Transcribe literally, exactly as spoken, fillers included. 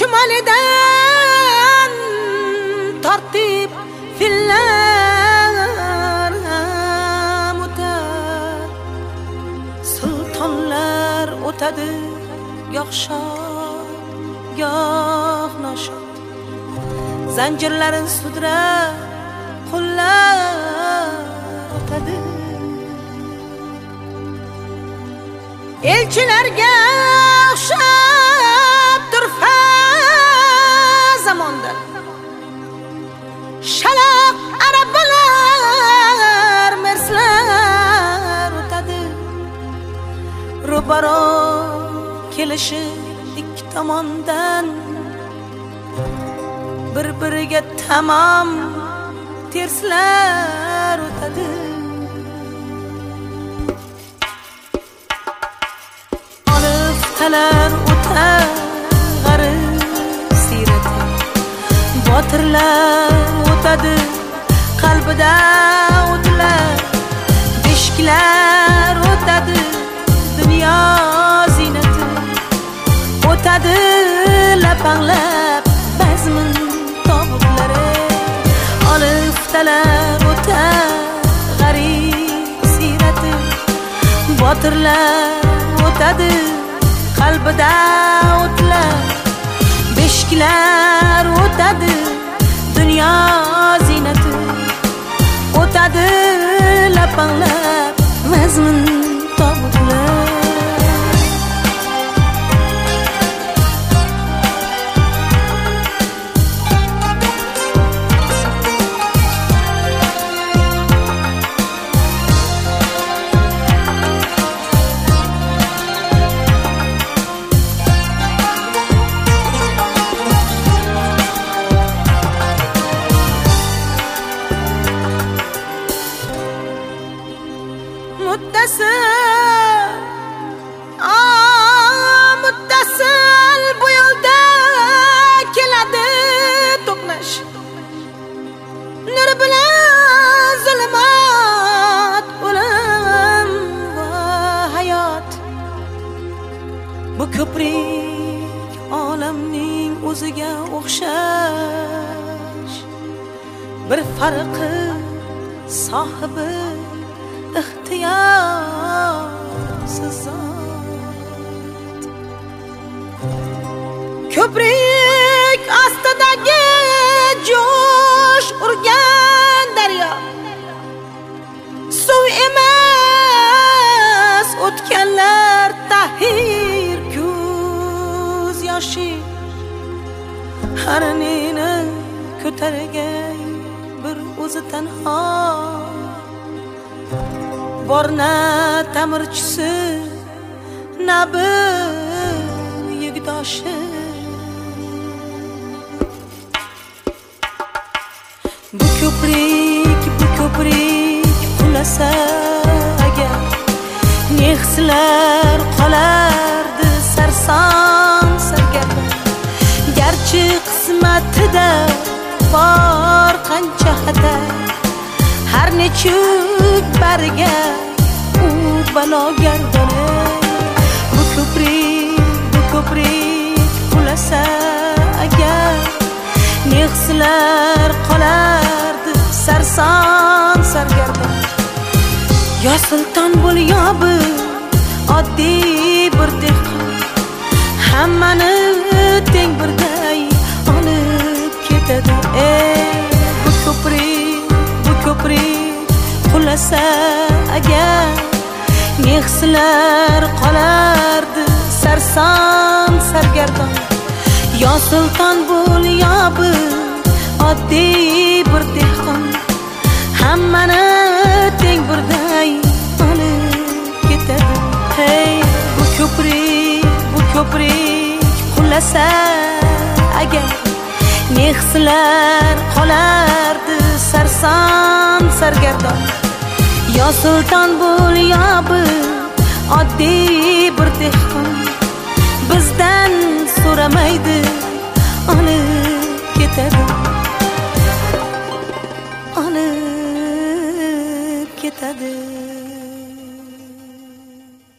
Shimolidan tortib fillar o'tar, sultonlar o'tadi, goh shod, goh noshod, zanjirlarin sudrab qullar o'tadi. Elchilarga o'xshab turfa zamonda shalaq arabalar, merslar o'tadi. Ro'baro kelishi ikki tomondan bir-biriga tamom terslar o'tadi. Oliftalar o'tar g'arib siyrati, botirlar o'tadi qalbida o'tlar, beshiklar o'tadi dunyo ziynati, o'tadi lapanglab bazmin tobutlari. Oliftalar o'tar g'arib siyrati, botirlar o'tadi qalbida o'tlar, beshiklar o'tadi dunyo ziynati, o'tadi lapanglab mazmun tobutlar. Muttasil, aa muttasil bu yo'lda keladi to'qnash, nur bilan zulmat, o'lim va hayot. Bu ko'prik olamning o'ziga o'xshash, bir farqi sohibi ixtiyorsiz zot. Ko'prik ostidagi jo'sh urgan daryo, suv emas o'tganlar tahir ko'z yoshi. Har neni ko'targay bir o'zi tanho, borna tamirchisi na bir yigdoshi. Bu ko'prik, bu ko'prik qulasa agar, ne hislar qolardi sarson sargardon. Garchi qismatida bor qancha xatar, har nechuk barga u balo gardoni. Bu ko'prik, bu ko'prik qulasa agar, ne hislar qolardi sarson sargardon. Yo sulton bo'l yo bir oddiy bir dehqon, hammani teng birday olib ketadi. Ey bu ko'prik, bu ko'prik qulasa agar, ne hislar qolardi sarson sargardon. Yo sulton bo'l yo bir oddiy bir dehqon, hammani teng birday olib ketadi. Hey bu ko'prik, bu ko'prik qulasa agar, ne hislar qolardi sarson sargardon. Yo sulton bo'l yo bir oddiy bir dehqon, bizdan so'ramaydi olib ketadi, olib ketadi.